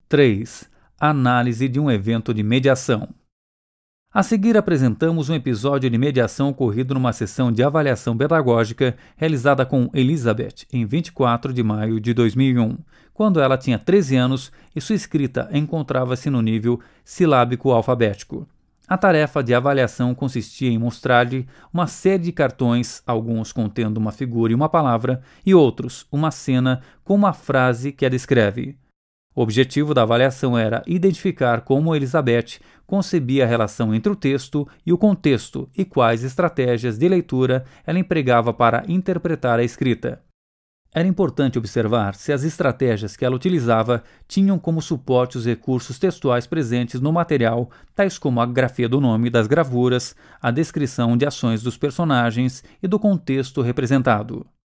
3. Análise de um evento de mediação. A seguir apresentamos um episódio de mediação ocorrido numa sessão de avaliação pedagógica realizada com Elizabeth em 24 de maio de 2001, quando ela tinha 13 anos e sua escrita encontrava-se no nível silábico alfabético. A tarefa de avaliação consistia em mostrar-lhe uma série de cartões, alguns contendo uma figura e uma palavra, e outros uma cena com uma frase que a descreve. O objetivo da avaliação era identificar como Elizabeth concebia a relação entre o texto e o contexto e quais estratégias de leitura ela empregava para interpretar a escrita. Era importante observar se as estratégias que ela utilizava tinham como suporte os recursos textuais presentes no material, tais como a grafia do nome das gravuras, a descrição de ações dos personagens e do contexto representado.